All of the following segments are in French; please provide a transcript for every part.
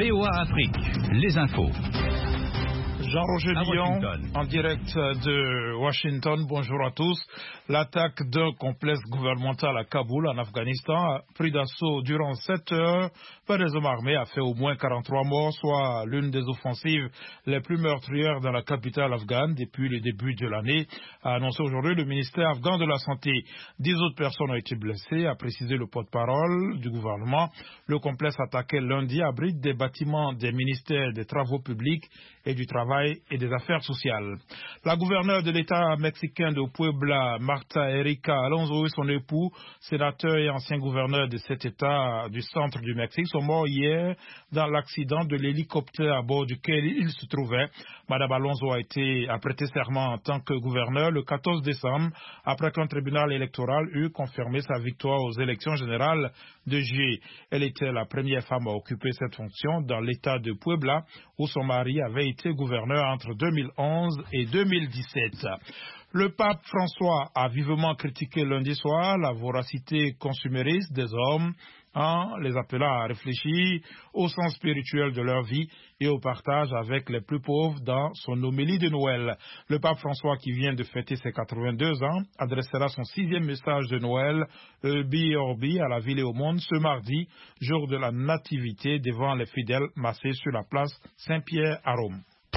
VOA Afrique, les infos. Jean-Roger Lyon, en direct de Washington. Bonjour à tous. L'attaque d'un complexe gouvernemental à Kaboul, en Afghanistan, a pris d'assaut durant 7 heures par des hommes armés, a fait au moins 43 morts, soit l'une des offensives les plus meurtrières dans la capitale afghane depuis le début de l'année, a annoncé aujourd'hui le ministère afghan de la Santé. 10 autres personnes ont été blessées, a précisé le porte-parole du gouvernement. Le complexe attaqué lundi abrite des bâtiments des ministères des Travaux publics et du Travail et des Affaires sociales. La gouverneure de l'État mexicain de Puebla, Marta Erika Alonso, et son époux, sénateur et ancien gouverneur de cet État du centre du Mexique, sont morts hier dans l'accident de l'hélicoptère à bord duquel ils se trouvaient. Madame Alonso a prêté serment en tant que gouverneur le 14 décembre, après qu'un tribunal électoral eut confirmé sa victoire aux élections générales de juillet. Elle était la première femme à occuper cette fonction dans l'État de Puebla, où son mari avait été gouverneur entre 2011 et 2017. Le pape François a vivement critiqué lundi soir la voracité consumériste des hommes en les appelant à réfléchir au sens spirituel de leur vie et au partage avec les plus pauvres dans son homélie de Noël. Le pape François, qui vient de fêter ses 82 ans, adressera son 6e message de Noël, Urbi et Orbi, à la ville et au monde ce mardi, jour de la Nativité, devant les fidèles massés sur la place Saint-Pierre à Rome.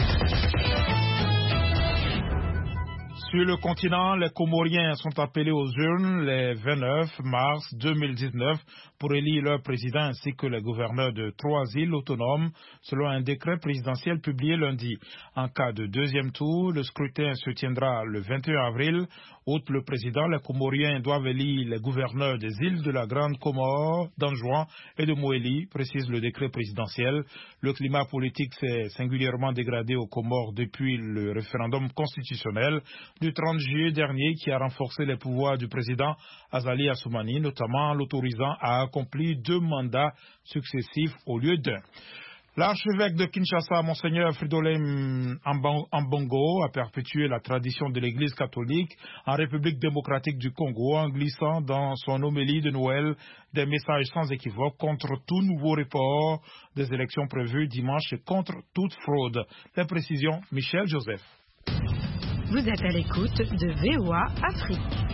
Sur le continent, les Comoriens sont appelés aux urnes le 29 mars 2019 pour élire leur président ainsi que les gouverneurs de 3 îles autonomes, selon un décret présidentiel publié lundi. En cas de deuxième tour, le scrutin se tiendra le 21 avril. Outre le président, les Comoriens doivent élire les gouverneurs des îles de la Grande Comore, d'Anjouan et de Moélie, précise le décret présidentiel. Le climat politique s'est singulièrement dégradé aux Comores depuis le référendum constitutionnel du 30 juillet dernier qui a renforcé les pouvoirs du président Azali Assoumani, notamment l'autorisant à accomplir 2 mandats successifs au lieu d'1. L'archevêque de Kinshasa, Monseigneur Fridolin Ambongo, a perpétué la tradition de l'Église catholique en République démocratique du Congo en glissant dans son homélie de Noël des messages sans équivoque contre tout nouveau report des élections prévues dimanche et contre toute fraude. Les précisions, Michel Joseph. Vous êtes à l'écoute de VOA Afrique.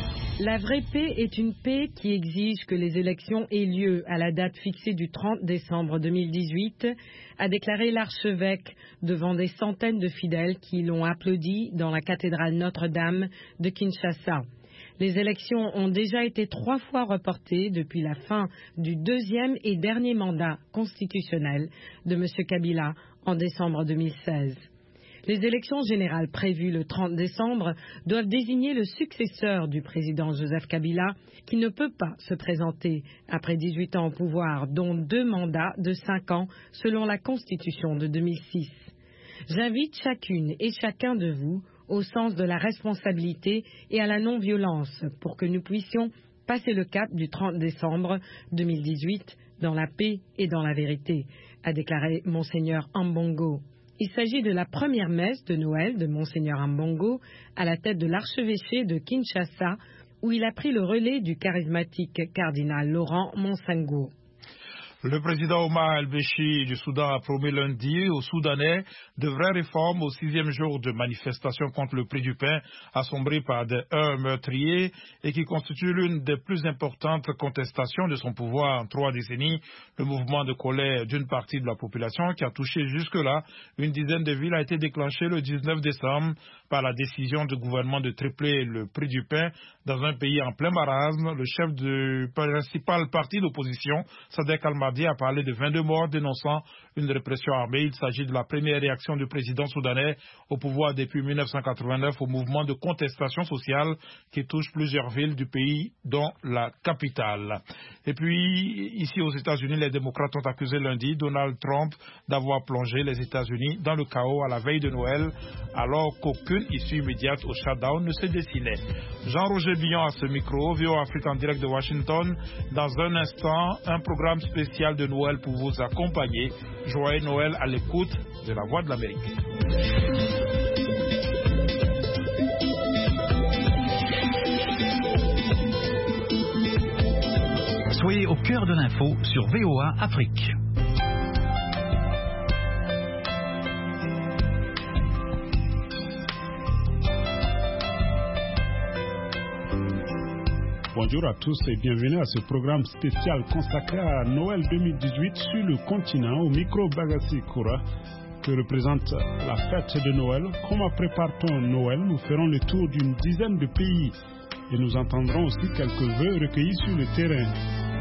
La vraie paix est une paix qui exige que les élections aient lieu à la date fixée du 30 décembre 2018, a déclaré l'archevêque devant des centaines de fidèles qui l'ont applaudi dans la cathédrale Notre-Dame de Kinshasa. Les élections ont déjà été 3 fois reportées depuis la fin du 2e et dernier mandat constitutionnel de M. Kabila en décembre 2016. Les élections générales prévues le 30 décembre doivent désigner le successeur du président Joseph Kabila, qui ne peut pas se présenter après 18 ans au pouvoir, dont 2 mandats de 5 ans selon la Constitution de 2006. J'invite chacune et chacun de vous au sens de la responsabilité et à la non-violence pour que nous puissions passer le cap du 30 décembre 2018 dans la paix et dans la vérité, a déclaré Monseigneur Ambongo. Il s'agit de la première messe de Noël de Monseigneur Ambongo à la tête de l'archevêché de Kinshasa, où il a pris le relais du charismatique cardinal Laurent Monsango. Le président Omar el-Béchir du Soudan a promis lundi aux Soudanais de vraies réformes au 6e jour de manifestation contre le prix du pain assombri par des heurts meurtriers et qui constitue l'une des plus importantes contestations de son pouvoir en 3 décennies. Le mouvement de colère d'une partie de la population qui a touché jusque-là une dizaine de villes a été déclenché le 19 décembre par la décision du gouvernement de tripler le prix du pain dans un pays en plein marasme. Le chef du principal parti d'opposition, Sadek Al-Mahdi, a parlé de 22 morts dénonçant une répression armée. Il s'agit de la première réaction du président soudanais au pouvoir depuis 1989 au mouvement de contestation sociale qui touche plusieurs villes du pays, dont la capitale. Et puis, ici aux États-Unis, les démocrates ont accusé lundi Donald Trump d'avoir plongé les États-Unis dans le chaos à la veille de Noël, alors qu'aucune issue immédiate au shutdown ne se dessinait. Jean-Roger Billon à ce micro, VOA Afrique en direct de Washington. Dans un instant, un programme spécial de Noël pour vous accompagner. Joyeux Noël à l'écoute de la Voix de l'Amérique. Soyez au cœur de l'info sur VOA Afrique. Bonjour à tous et bienvenue à ce programme spécial consacré à Noël 2018 sur le continent au micro Bagassi Koura que représente la fête de Noël. Comment prépare-t-on Noël? Nous ferons le tour d'une dizaine de pays et nous entendrons aussi quelques vœux recueillis sur le terrain.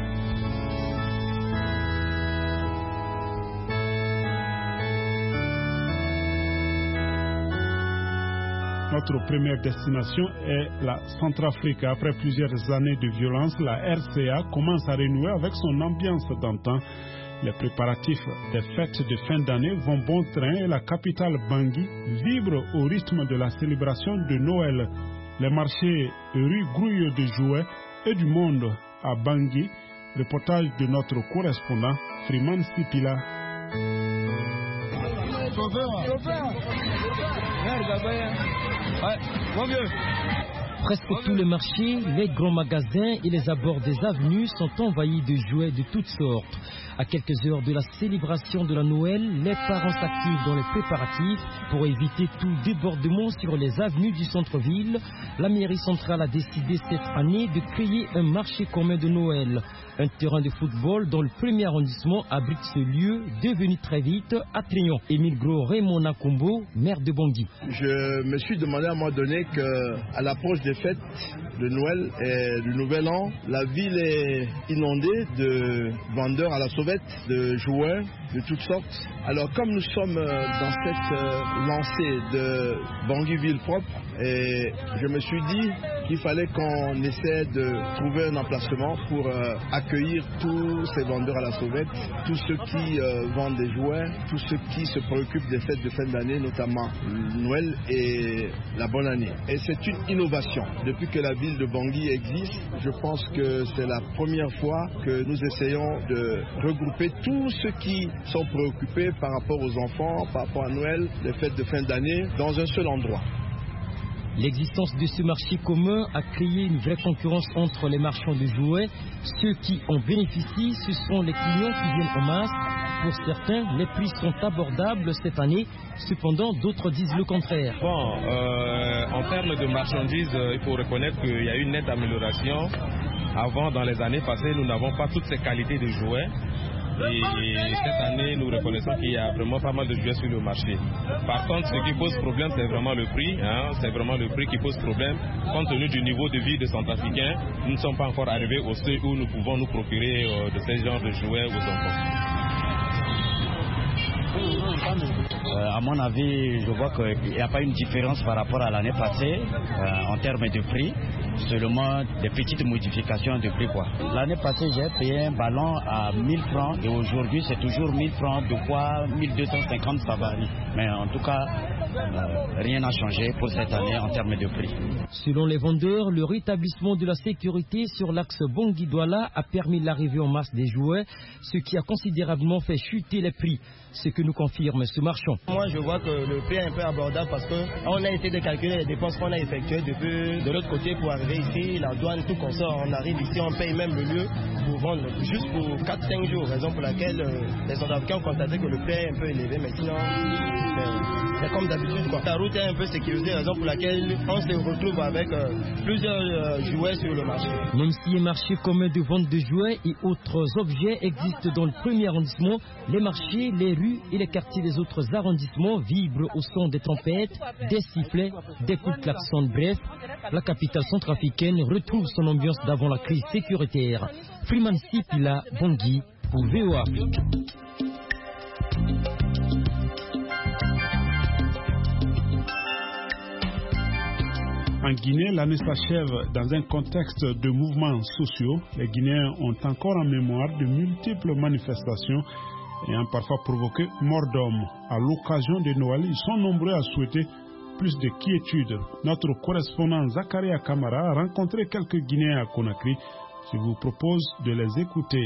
Notre première destination est la Centrafrique. Après plusieurs années de violence, la RCA commence à renouer avec son ambiance d'antan. Les préparatifs des fêtes de fin d'année vont bon train et la capitale Bangui vibre au rythme de la célébration de Noël. Les marchés et rues grouillent de jouets et du monde à Bangui. Reportage de notre correspondant Freeman Sipila. Presque tous les marchés, les grands magasins et les abords des avenues sont envahis de jouets de toutes sortes. À quelques heures de la célébration de la Noël, les parents s'activent dans les préparatifs pour éviter tout débordement sur les avenues du centre-ville. La mairie centrale a décidé cette année de créer un marché commun de Noël. Un terrain de football dans le premier arrondissement abrite ce lieu, devenu très vite attrayant. Émile Gros Raymond Nakombo, maire de Bangui. Je me suis demandé à un moment donné qu'à l'approche des fêtes de Noël et du Nouvel An, la ville est inondée de vendeurs à la sauvette, de jouets de toutes sortes. Alors comme nous sommes dans cette lancée de Bangui ville propre, et je me suis dit qu'il fallait qu'on essaie de trouver un emplacement pour accueillir tous ces vendeurs à la sauvette, tous ceux qui vendent des jouets, tous ceux qui se préoccupent des fêtes de fin d'année, notamment Noël et la bonne année. Et c'est une innovation. Depuis que la ville de Bangui existe, je pense que c'est la première fois que nous essayons de regrouper tous ceux qui sont préoccupés par rapport aux enfants, par rapport à Noël, les fêtes de fin d'année, dans un seul endroit. L'existence de ce marché commun a créé une vraie concurrence entre les marchands de jouets. Ceux qui en bénéficient, ce sont les clients qui viennent en masse. Pour certains, les prix sont abordables cette année. Cependant, d'autres disent le contraire. En termes de marchandises, il faut reconnaître qu'il y a eu une nette amélioration. Avant, dans les années passées, nous n'avons pas toutes ces qualités de jouets. Et cette année, nous reconnaissons qu'il y a vraiment pas mal de jouets sur le marché. Par contre, ce qui pose problème, c'est vraiment le prix. C'est vraiment le prix qui pose problème. Compte tenu du niveau de vie des Centrafricains, nous ne sommes pas encore arrivés au seuil où nous pouvons nous procurer de ces genres de jouets aux enfants. À mon avis, je vois qu'il n'y a pas une différence par rapport à l'année passée en termes de prix, seulement des petites modifications de prix. L'année passée, j'ai payé un ballon à 1000 francs et aujourd'hui, c'est toujours 1000 francs, de quoi 1250, ça varie. Mais en tout cas, rien n'a changé pour cette année en termes de prix. Selon les vendeurs, le rétablissement de la sécurité sur l'axe Bangui-Douala a permis l'arrivée en masse des jouets, ce qui a considérablement fait chuter les prix. Ce que nous confirme ce marchand. Moi, je vois que le prix est un peu abordable parce qu'on a essayé de calculer les dépenses qu'on a effectuées depuis de l'autre côté pour arriver ici, la douane, tout comme ça. On arrive ici, on paye même le lieu pour vendre juste pour 4-5 jours. Raison pour laquelle les Centrafricains ont constaté que le prix est un peu élevé. Mais sinon, c'est comme d'habitude. La route est un peu sécurisée, raison pour laquelle on se retrouve avec plusieurs jouets sur le marché. Même si un marché commun de vente de jouets et autres objets existent dans le premier arrondissement, les marchés, les rues et les quartiers des autres arrondissements vibrent au son des trompettes, des sifflets, des coups de klaxon. Bref, la capitale centrafricaine retrouve son ambiance d'avant la crise sécuritaire. Freeman Sipila, Bangui, pour VOA Afrique. En Guinée, l'année s'achève dans un contexte de mouvements sociaux. Les Guinéens ont encore en mémoire de multiples manifestations ayant parfois provoqué mort d'hommes. À l'occasion de Noël, ils sont nombreux à souhaiter plus de quiétude. Notre correspondant Zakaria Kamara a rencontré quelques Guinéens à Conakry. Je vous propose de les écouter.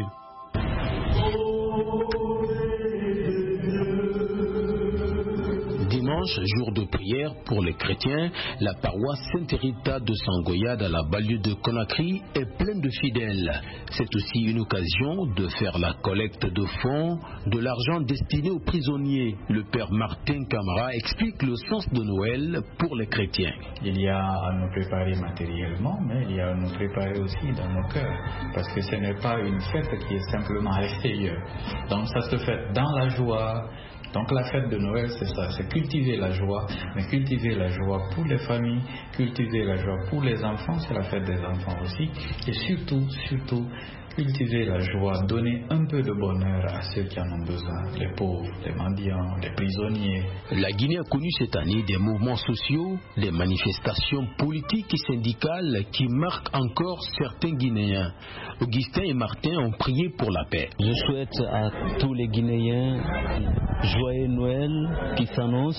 Dimanche dimanche, jour de prière pour les chrétiens, la paroisse Sainte-Rita de Sangoya dans la banlieue de Conakry est pleine de fidèles. C'est aussi une occasion de faire la collecte de fonds, de l'argent destiné aux prisonniers. Le père Martin Camara explique le sens de Noël pour les chrétiens. Il y a à nous préparer matériellement, mais il y a à nous préparer aussi dans nos cœurs, parce que ce n'est pas une fête qui est simplement à l'extérieur. Donc ça se fait dans la joie. Donc la fête de Noël, c'est ça, c'est cultiver la joie, mais cultiver la joie pour les familles, cultiver la joie pour les enfants, c'est la fête des enfants aussi, et surtout, cultiver la joie, donner un peu de bonheur à ceux qui en ont besoin, les pauvres, les mendiants, les prisonniers. La Guinée a connu cette année des mouvements sociaux, des manifestations politiques et syndicales qui marquent encore certains Guinéens. Augustin et Martin ont prié pour la paix. Je souhaite à tous les Guinéens joyeux Noël qui s'annonce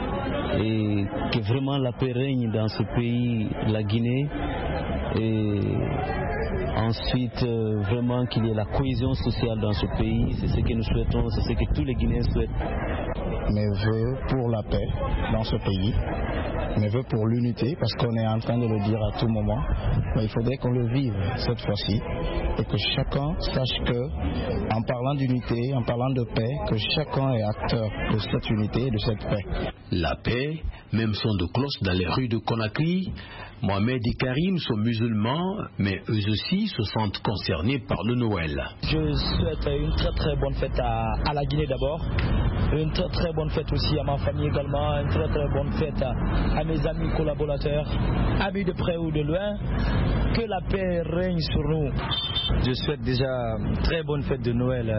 et que vraiment la paix règne dans ce pays, la Guinée. Et ensuite, vraiment qu'il y ait la cohésion sociale dans ce pays, c'est ce que nous souhaitons, c'est ce que tous les Guinéens souhaitent. Mes vœux pour la paix dans ce pays, mes vœux pour l'unité, parce qu'on est en train de le dire à tout moment, mais il faudrait qu'on le vive cette fois-ci, et que chacun sache que, en parlant d'unité, en parlant de paix, que chacun est acteur de cette unité et de cette paix. La paix, même son de cloche dans les rues de Conakry. Mohamed et Karim sont musulmans, mais eux aussi se sentent concernés par le Noël. Je souhaite une très très bonne fête à la Guinée d'abord, une très très bonne fête aussi à ma famille également, une très très bonne fête à mes amis collaborateurs, amis de près ou de loin. Que la paix règne sur nous. Je souhaite déjà une très bonne fête de Noël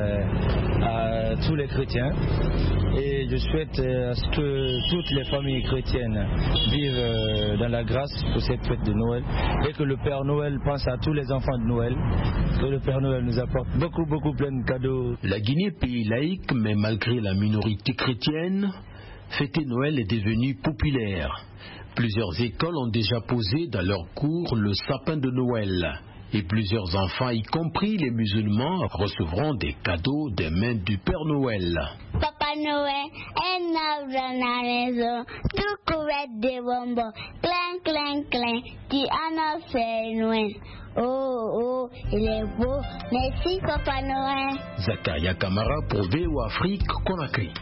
à tous les chrétiens et je souhaite à ce que toutes les familles chrétiennes vivent dans la grâce pour cette fête de Noël et que le Père Noël pense à tous les enfants de Noël, que le Père Noël nous apporte beaucoup plein de cadeaux. La Guinée, pays laïque, mais malgré la minorité chrétienne, fêter Noël est devenu populaire. Plusieurs écoles ont déjà posé dans leurs cours le sapin de Noël. Et plusieurs enfants, y compris les musulmans, recevront des cadeaux des mains du Père Noël. Papa Noël est dans la maison, tout couvert de bonbons. Clang, clang, clang, tu en as fait Noël. Oh, il est beau. Merci, Papa Noël. Zakaria Camara pour VOA Afrique, Conakry.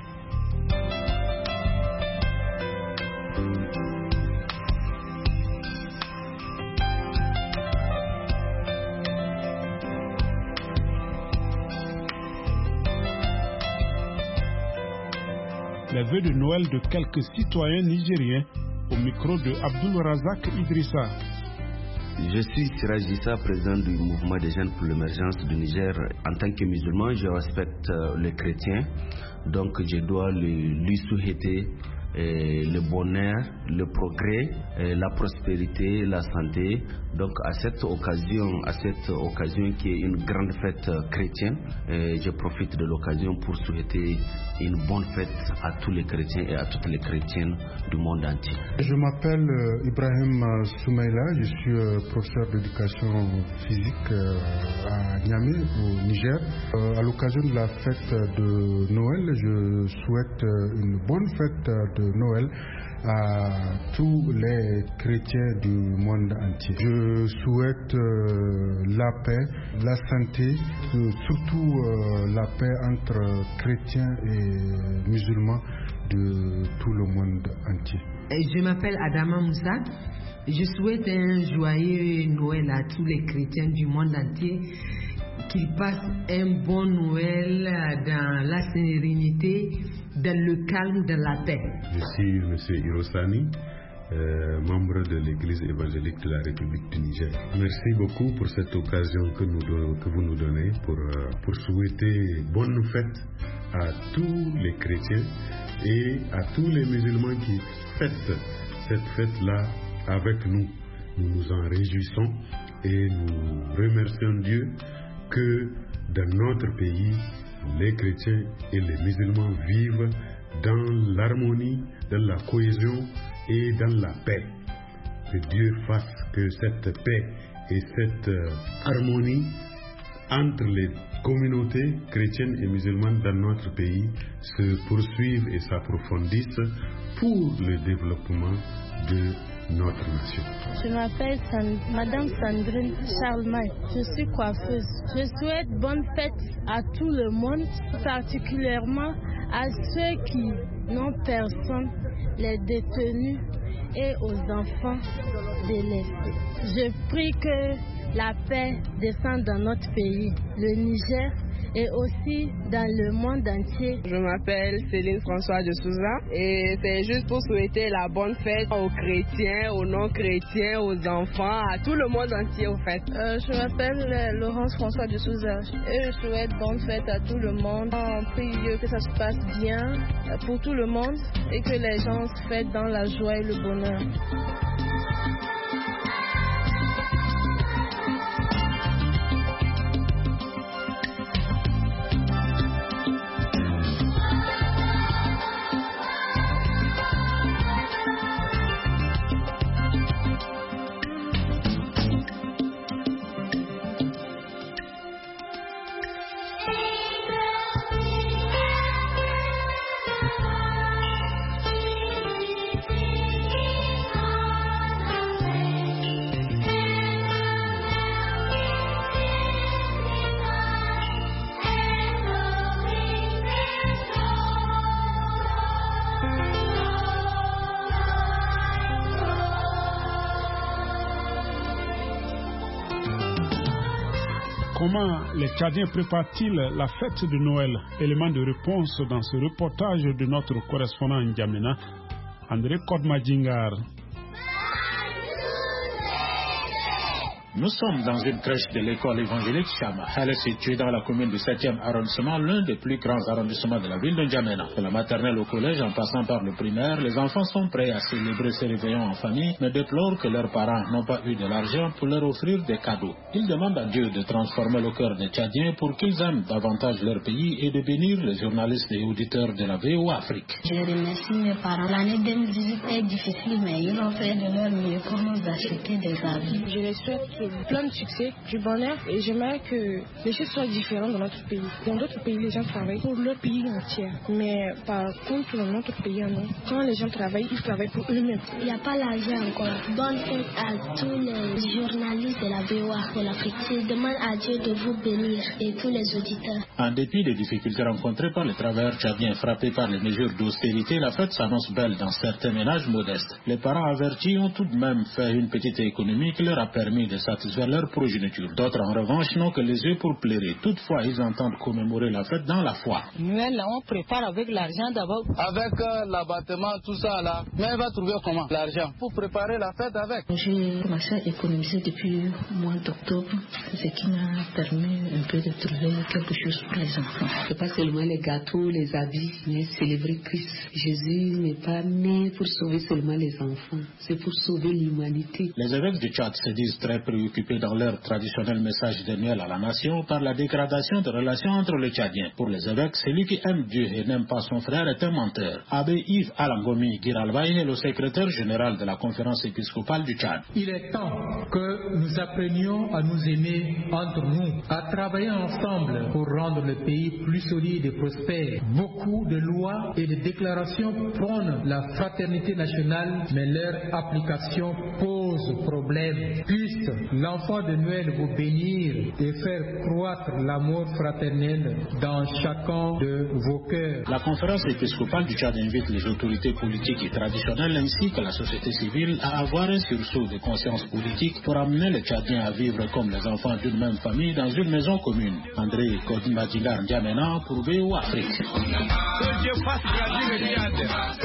Les vœux de Noël de quelques citoyens nigériens au micro de Abdul Razak Idrissa. Je suis Siraj Issa, président du mouvement des jeunes pour l'émergence du Niger. En tant que musulman, je respecte les chrétiens, donc je dois lui souhaiter le bonheur, le progrès, la prospérité, la santé. Donc à cette occasion qui est une grande fête chrétienne, je profite de l'occasion pour souhaiter une bonne fête à tous les chrétiens et à toutes les chrétiennes du monde entier. Je m'appelle Ibrahim Soumaïla, je suis professeur d'éducation physique à Niamey au Niger. À l'occasion de la fête de Noël, je souhaite une bonne fête de Noël à tous les chrétiens du monde entier. Je souhaite la paix, la santé, surtout la paix entre chrétiens et musulmans de tout le monde entier. Je m'appelle Adama Moussa. Je souhaite un joyeux Noël à tous les chrétiens du monde entier, qu'ils passent un bon Noël dans la sérénité, dans le calme, dans la paix. Je suis M. Hirosani, membre de l'Église évangélique de la République du Niger. Merci beaucoup pour cette occasion que vous nous donnez pour souhaiter bonne fête à tous les chrétiens et à tous les musulmans qui fêtent cette fête-là avec nous. Nous nous en réjouissons et nous remercions Dieu que dans notre pays, les chrétiens et les musulmans vivent dans l'harmonie, dans la cohésion et dans la paix. Que Dieu fasse que cette paix et cette harmonie entre les communautés chrétiennes et musulmanes dans notre pays se poursuivent et s'approfondissent pour le développement de notre nation. Je m'appelle Madame Sandrine Charlemagne. Je suis coiffeuse. Je souhaite bonne fête à tout le monde, particulièrement à ceux qui n'ont personne, les détenus et aux enfants délaissés. Je prie que la paix descende dans notre pays, le Niger, et aussi dans le monde entier. Je m'appelle Céline François de Souza et c'est juste pour souhaiter la bonne fête aux chrétiens, aux non-chrétiens, aux enfants, à tout le monde entier au fait. Je m'appelle Laurence François de Souza et je souhaite bonne fête à tout le monde. On prie Dieu que ça se passe bien pour tout le monde et que les gens se fêtent dans la joie et le bonheur. Comment les Tchadiens préparent-ils la fête de Noël? Élément de réponse dans ce reportage de notre correspondant en N'Djamena, André Kodmadjingar. Nous sommes dans une crèche de l'école évangélique Chama. Elle est située dans la commune du 7e arrondissement, l'un des plus grands arrondissements de la ville de N'Djamena. De la maternelle au collège, en passant par le primaire, les enfants sont prêts à célébrer ces réveillons en famille, mais déplorent que leurs parents n'ont pas eu de l'argent pour leur offrir des cadeaux. Ils demandent à Dieu de transformer le cœur des Tchadiens pour qu'ils aiment davantage leur pays et de bénir les journalistes et auditeurs de la VOA Afrique. Je remercie mes parents. L'année 2018 est difficile, mais ils ont fait de leur mieux pour nous acheter des habits. Je les souhaite plein de succès, du bonheur, et j'aimerais que les choses soient différentes dans notre pays. Dans d'autres pays, les gens travaillent pour leur pays entier, mais par contre, dans notre pays, non. Quand les gens travaillent, ils travaillent pour eux-mêmes. Il n'y a pas l'argent encore. Bonne fête à tous les journalistes de la VOA pour l'Afrique. Je demande à Dieu de vous bénir et tous les auditeurs. En dépit des difficultés rencontrées par les travailleurs tchadiens frappés par les mesures d'austérité, la fête s'annonce belle dans certains ménages modestes. Les parents avertis ont tout de même fait une petite économie qui leur a permis de satisfaire leur progéniture. D'autres, en revanche, n'ont que les yeux pour pleurer. Toutefois, ils entendent commémorer la fête dans la foi. Noël, on prépare avec l'argent d'abord. Avec l'abattement, tout ça là. Mais elle va trouver comment? L'argent pour préparer la fête avec. J'ai commencé à économiser depuis le mois d'octobre, ce qui m'a permis un peu de trouver quelque chose pour les enfants. C'est pas seulement les gâteaux, les habits, mais célébrer Christ. Jésus n'est pas né pour sauver seulement les enfants, c'est pour sauver l'humanité. Les évêques du Tchad se disent très préoccupés dans leur traditionnel message de Noël à la nation par la dégradation des relations entre les Tchadiens. Pour les évêques, celui qui aime Dieu et n'aime pas son frère est un menteur. Abbé Yves Alangomi Giralbaye est le secrétaire général de la conférence épiscopale du Tchad. Il est temps que nous apprenions à nous aimer entre nous, à travailler ensemble pour rendre le pays plus solide et prospère. Beaucoup de lois et de déclarations prônent la fraternité nationale, mais leur application pose problème. Puisse l'enfant de Noël vous bénir et faire croître l'amour fraternel dans chacun de vos cœurs. La conférence épiscopale du Tchad invite les autorités politiques et traditionnelles ainsi que la société civile à avoir un sursaut de conscience politique pour amener les Tchadiens à vivre comme les enfants d'une même famille dans une maison commune. André Kodmadjingar N'Djamena pour VOA Afrique. Que Dieu fasse grandir le Tchad.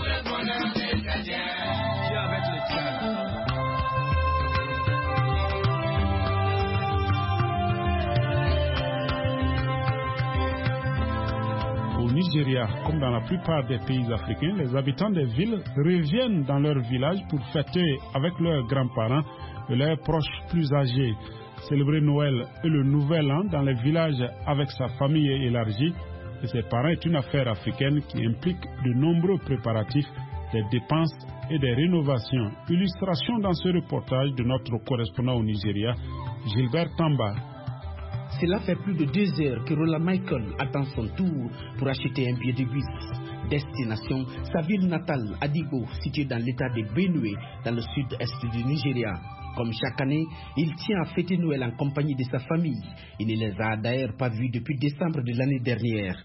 Au Nigeria, comme dans la plupart des pays africains, les habitants des villes reviennent dans leur village pour fêter avec leurs grands-parents et leurs proches plus âgés. Célébrer Noël et le Nouvel An dans les villages avec sa famille élargie et ses parents est une affaire africaine qui implique de nombreux préparatifs, des dépenses et des rénovations. Illustration dans ce reportage de notre correspondant au Nigeria, Gilbert Tamba. Cela fait plus de 2 heures que Roland Michael attend son tour pour acheter un billet de bus. Destination, sa ville natale, Adigbo, située dans l'état de Benue, dans le sud-est du Nigeria. Comme chaque année, il tient à fêter Noël en compagnie de sa famille. Il ne les a d'ailleurs pas vus depuis décembre de l'année dernière.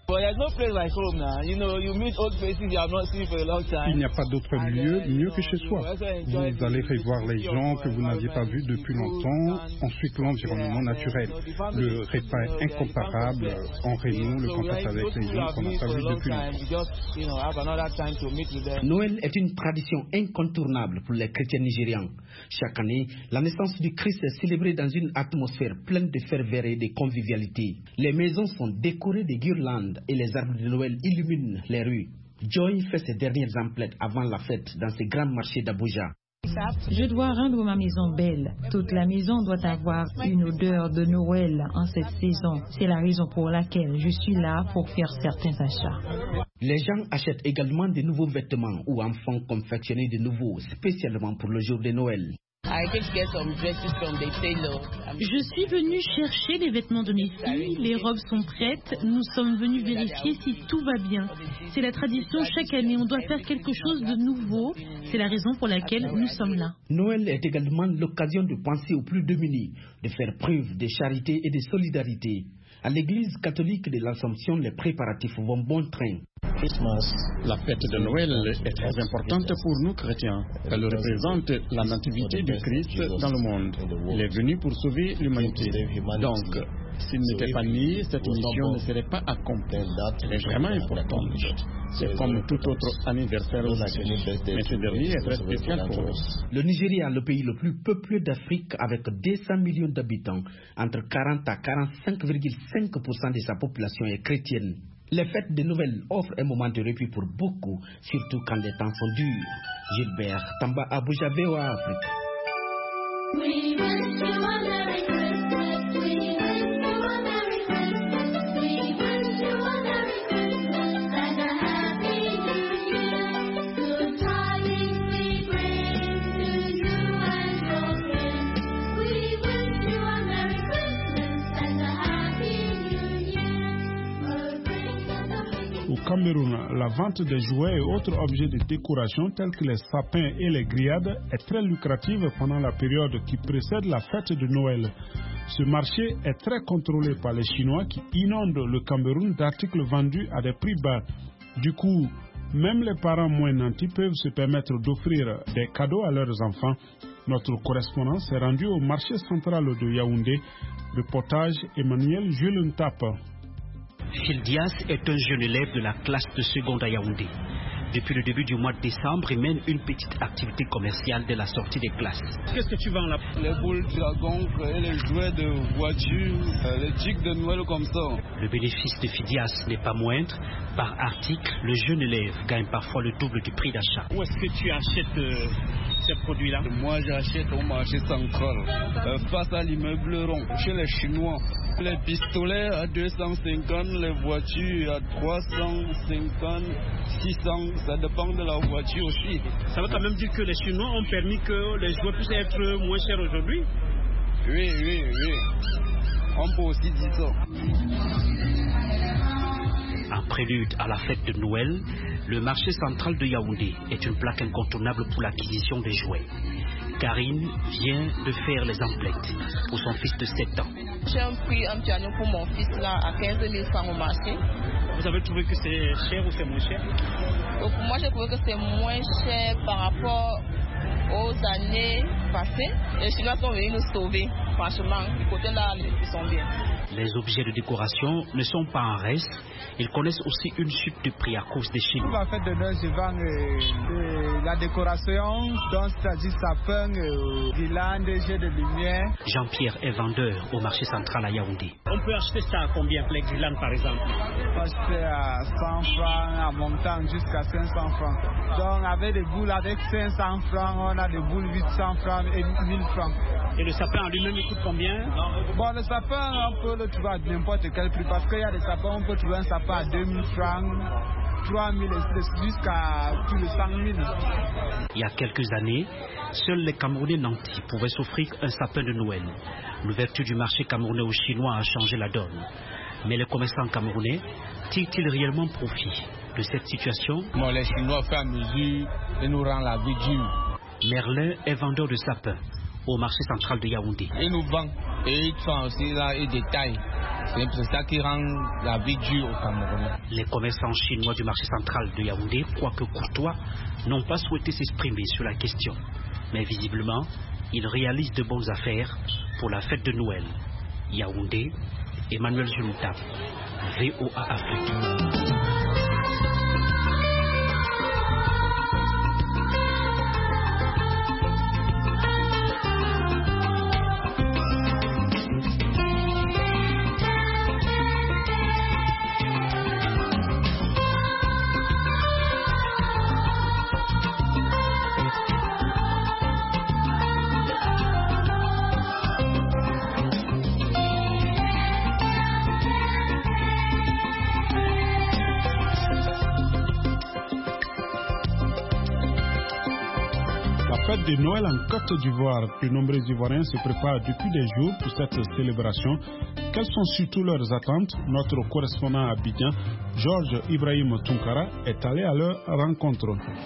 Il n'y a pas d'autre lieu mieux que chez soi. Vous allez revoir les gens que vous n'aviez pas vus depuis longtemps. Ensuite, l'environnement naturel. Le repas est incomparable. On renoue le contact avec les gens qu'on n'a pas vus depuis longtemps. Noël est une tradition incontournable pour les chrétiens nigérians. Chaque année, la naissance du Christ est célébrée dans une atmosphère pleine de ferveur et de convivialité. Les maisons sont décorées de guirlandes et les arbres de Noël illuminent les rues. Joy fait ses dernières emplettes avant la fête dans ce grand marché d'Abuja. Je dois rendre ma maison belle. Toute la maison doit avoir une odeur de Noël en cette saison. C'est la raison pour laquelle je suis là pour faire certains achats. Les gens achètent également de nouveaux vêtements ou en font confectionner de nouveaux, spécialement pour le jour de Noël. Je suis venue chercher les vêtements de mes filles, les robes sont prêtes, nous sommes venus vérifier si tout va bien. C'est la tradition, chaque année on doit faire quelque chose de nouveau, c'est la raison pour laquelle nous sommes là. Noël est également l'occasion de penser aux plus démunis, de faire preuve de charité et de solidarité. À l'église catholique de l'Assomption, les préparatifs vont bon train. La fête de Noël est très importante pour nous chrétiens. Elle représente la nativité du Christ dans le monde. Il est venu pour sauver l'humanité. Donc, s'il n'était pas né, cette mission ne serait pas accomplie. Elle est vraiment importante. C'est comme tout autre anniversaire aussi. Mais ce dernier est très spécial pour nous. Le Nigeria est le pays le plus peuplé d'Afrique avec 200 millions d'habitants. Entre 40 à 45,5% de sa population est chrétienne. Les fêtes de Noël offrent un moment de répit pour beaucoup, surtout quand les temps sont durs. Gilbert Tamba, Abuja, VOA Afrique. Au Cameroun, la vente des jouets et autres objets de décoration tels que les sapins et les grillades est très lucrative pendant la période qui précède la fête de Noël. Ce marché est très contrôlé par les Chinois qui inondent le Cameroun d'articles vendus à des prix bas. Du coup, même les parents moins nantis peuvent se permettre d'offrir des cadeaux à leurs enfants. Notre correspondant s'est rendu au marché central de Yaoundé. Reportage Emmanuel Jules Ntap. Phil Diaz est un jeune élève de la classe de seconde à Yaoundé. Depuis le début du mois de décembre, il mène une petite activité commerciale dès la sortie des classes. Qu'est-ce que tu vends là? Les boules dragons et les jouets de voitures, les trucs de Noël comme ça. Le bénéfice de Phidias n'est pas moindre. Par article, le jeune élève gagne parfois le double du prix d'achat. Où est-ce que tu achètes ces produits-là? Moi, j'achète au marché central, face à l'immeuble rond, chez les Chinois. Les pistolets à 250, les voitures à 350, 600, ça dépend de la voiture aussi. Ça veut quand même dire que les Chinois ont permis que les jouets puissent être moins chers aujourd'hui? Oui. On peut aussi dire ça. En prélude à la fête de Noël, le marché central de Yaoundé est une plaque incontournable pour l'acquisition des jouets. Karine vient de faire les emplettes pour son fils de 7 ans. J'ai un prix un piano pour mon fils là à 15 000 francs au marché. Vous avez trouvé que c'est cher ou c'est moins cher? Donc moi j'ai trouvé que c'est moins cher par rapport aux années passées. Les Chinois sont venus nous sauver. Franchement, du côté là, ils sont bien. Les objets de décoration ne sont pas en reste. Ils connaissent aussi une chute de prix à cause des Chinois. Pour la fête de Noël, je vends la décoration, donc c'est-à-dire sapin, guirlandes, jeux de lumière. Jean-Pierre est vendeur au marché central à Yaoundé. On peut acheter ça à combien, les guirlandes par exemple? On peut acheter à 100 francs, à montant jusqu'à 500 francs. Donc avec des boules avec 500 francs, on a des boules 800 francs et 1000 francs. Et le sapin en lui-même, il coûte combien? Bon, le sapin, on peut le trouver à n'importe quel prix parce qu'il y a des sapins, on peut trouver un sapin à 2000 francs, 3 000 jusqu'à plus de 100 000. Il y a quelques années, seuls les Camerounais nantis pouvaient s'offrir un sapin de Noël. L'ouverture du marché camerounais aux Chinois a changé la donne. Mais les commerçants camerounais tirent-ils réellement profit de cette situation? Les Chinois, au fur et à mesure, ils nous rendent la vie dure. Merlin est vendeur de sapins au marché central de Yaoundé. Ils nous vendent et ils font aussi là, ils détaillent. C'est ça qui rend la vie dure au Cameroun. Les commerçants chinois du marché central de Yaoundé, quoique courtois, n'ont pas souhaité s'exprimer sur la question. Mais visiblement, ils réalisent de bonnes affaires pour la fête de Noël. Yaoundé, Emmanuel Junta, VOA Afrique. De Noël en Côte d'Ivoire. De nombreux Ivoiriens se préparent depuis des jours pour cette célébration. Quelles sont surtout leurs attentes? Notre correspondant à Abidjan, Georges Ibrahim Tunkara, est allé à leur rencontre.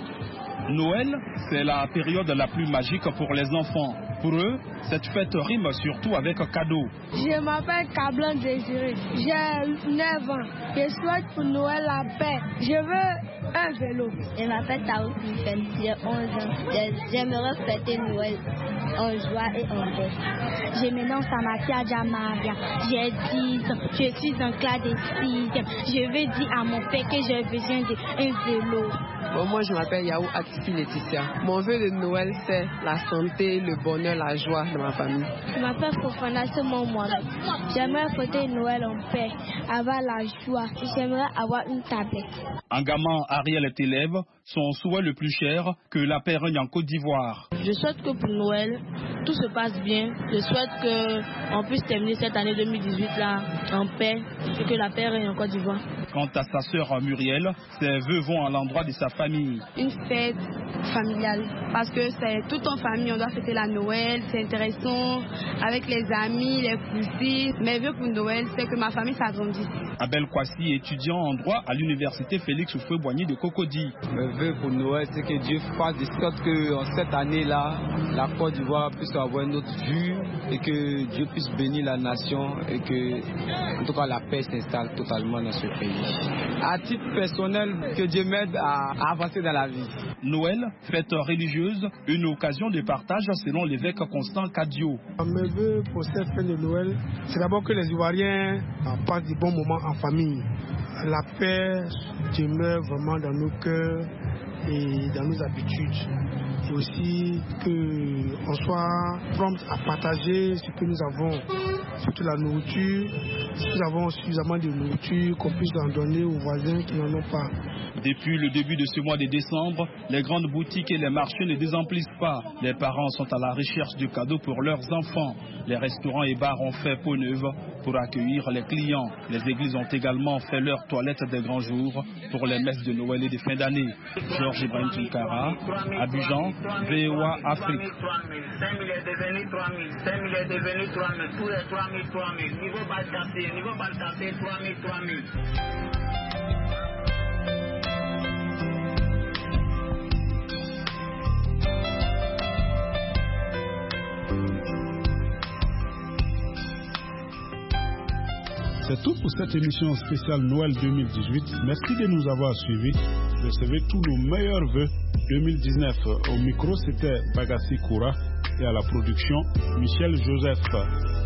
Noël, c'est la période la plus magique pour les enfants. Pour eux, cette fête rime surtout avec cadeaux. Je m'appelle Kablan Désiré, j'ai 9 ans. Je souhaite pour Noël la paix. Je veux un vélo. Je m'appelle Taouk Michel, j'ai 11 ans. J'aimerais fêter Noël en joie et en paix. Je me nomme Samakia Djamaria, j'ai 10 ans. Je suis en classe de 6e. Je veux dire à mon père que j'ai besoin d'un vélo. Bon, moi, je m'appelle Yaou Atifi Laetitia. Mon vœu de Noël, c'est la santé, le bonheur, la joie de ma famille. Je m'appelle Fofana Mohamed. J'aimerais fêter Noël en paix, avoir la joie. J'aimerais avoir une tablette. En gamin, Ariel est élève. Son souhait le plus cher, que la paix règne en Côte d'Ivoire. Je souhaite que pour Noël, tout se passe bien. Je souhaite qu'on puisse terminer cette année 2018 là en paix et que la paix règne en Côte d'Ivoire. Quant à sa sœur Muriel, ses vœux vont à l'endroit de sa famille. Une fête familiale, parce que c'est tout en famille, on doit fêter la Noël, c'est intéressant, avec les amis, les cousins. Mes vœux pour Noël, c'est que ma famille s'agrandisse. Abel Kwasi, étudiant en droit à l'université Félix Houphouët-Boigny de Cocody. Mes vœux pour Noël, c'est que Dieu fasse de sorte que cette année-là, la Côte d'Ivoire puisse avoir une autre vue et que Dieu puisse bénir la nation et que, en tout cas, la paix s'installe totalement dans ce pays. À titre personnel, que Dier m'aide à avancer dans la vie. Noël, fête religieuse, une occasion de partage selon l'évêque Constant Kadio. Mes vœux pour cette fête de Noël, c'est d'abord que les Ivoiriens passent des bons moments en famille. La paix demeure vraiment dans nos cœurs et dans nos habitudes. Et aussi qu'on soit prompt à partager ce que nous avons, surtout la nourriture. Si nous avons suffisamment de nourriture, qu'on puisse en donner aux voisins qui n'en ont pas. Depuis le début de ce mois de décembre, les grandes boutiques et les marchés ne désemplissent pas. Les parents sont à la recherche de cadeaux pour leurs enfants. Les restaurants et bars ont fait peau neuve pour accueillir les clients. Les églises ont également fait leur toilette des grands jours pour les messes de Noël et de fin d'année. Georges Ibrahim Tunkara, Abidjan, VOA Afrique. 5 000 est devenu 3 000, 5 000 est devenu 3 000, tous les 3 000, 3 000. Niveau bas cassé, 3 000, 3 000. C'est tout pour cette émission spéciale Noël 2018. Merci de nous avoir suivis. Recevez tous nos meilleurs vœux 2019. Au micro, c'était Bagassi Koura et à la production, Michel Joseph.